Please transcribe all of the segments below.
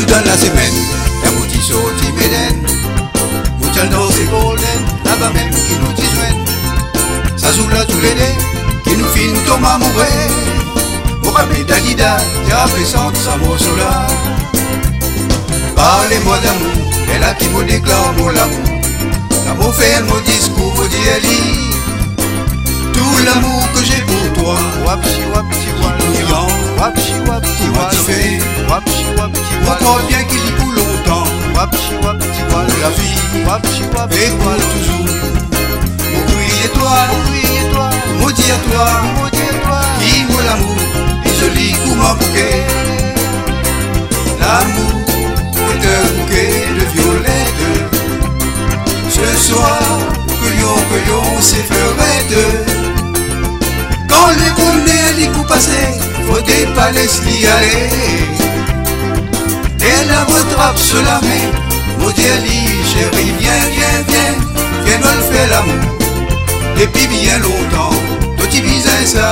dans la semaine, la mouti sorti Méden. Mouchal dans c'est golden, là-bas même qui nous dit joint. Ça joue là tous les dés, qui nous filme comme amoureux. Au rapide Dalida, qui a présente sa mot sur là. Parlez-moi d'amour, elle a qui me déclare mon amour. L'amour fait mon discours, vous dit Eli. Tout l'amour que j'ai pour toi, Wapchi wapchi wal, wapchi wapchi wal, fait wapchi wapchi wal, encore bien qu'il y pour longtemps, wapchi wapchi wal, pour la vie, wapchi et wapchi pour wal, toujours. Mon cri et toi, et toi, maudit à toi, maudit à toi, qui vaut l'amour, et joli comme un bouquet. L'amour est un bouquet de violettes. Ce soir, cueillons ces fleurettes. Quand le bonheur dit pour passer, faut des palais s'y aller. Et la retrape sur la main, maudit Ali, chérie, viens nous le faire l'amour. Depuis bien longtemps, toi tu visais ça.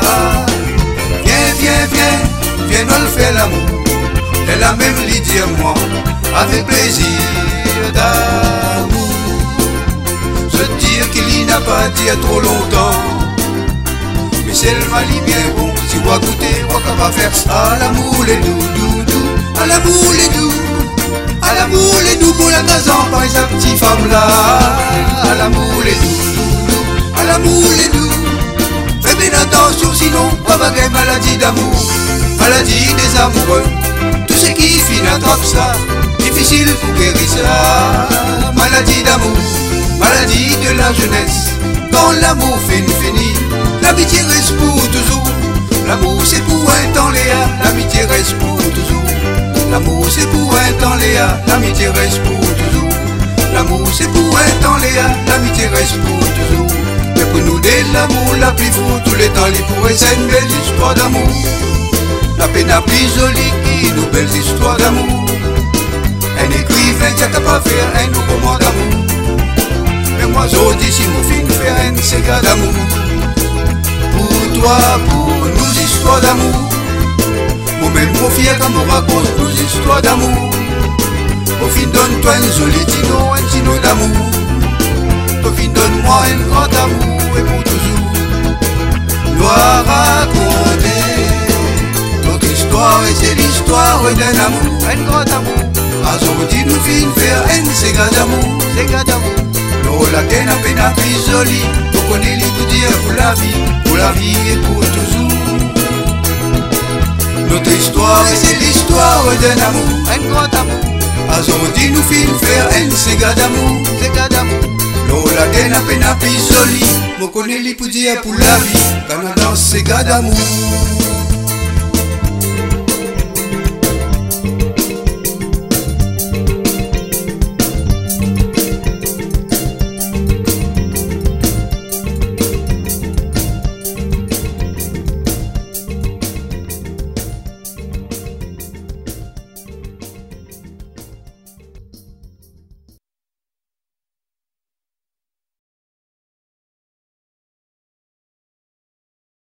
Viens nous le faire l'amour. Elle a même lui dire moi, avec plaisir d'amour. Je dire qu'il n'a pas dit trop longtemps. Mais c'est le mali bien bon, si on va goûter, on va faire ça. À l'amour les doux, à l'amour les doux, à l'amour les doux pour la gazon par sa petite femme là. À l'amour les doux, à l'amour les doux. Fais bien attention sinon, on va gagner maladie d'amour, maladie des amoureux. Tout ce qui finit attrape ça, difficile pour guérir ça. Maladie d'amour, maladie de la jeunesse. Quand l'amour finit, l'amitié reste pour toujours. L'amour c'est pour un temps Léa, l'amitié reste pour toujours. L'amour c'est pour un temps Léa, l'amitié reste pour toujours. L'amour c'est pour un temps Léa, l'amitié reste pour toujours. Mais pour nous dès l'amour la plus fou, tous les temps les pourrait c'est une belle histoire d'amour. La peine la plus jolie qui nous belles histoires d'amour. Un écrivain qui a capable de faire un nouveau roman d'amour. Mais moi je dis si nous finissons faire un ségat d'amour. Pour toi, pour nos histoires d'amour. Moi-même mon fier quand on raconte nos histoires d'amour. Au fin donne-toi un joli tino d'amour. Au fin donne-moi un grand amour et pour toujours. Nous à raconter notre histoire et c'est l'histoire d'un amour. un grand amour, Aujourd'hui nous finissons faire un ségat d'amour. c'est gars d'amour, Nous la peine à peine à plus jolie. Pour qu'on ait les goûts dire pour la vie et pour toujours. Notre histoire et c'est l'histoire d'un amour. un grand amour, Aujourd'hui nous finissons faire un ségat d'amour. c'est gars d'amour, Nous la peine à peine à plus jolie. Pour qu'on ait les goûts dire pour la vie. Quand on danse ségat d'amour.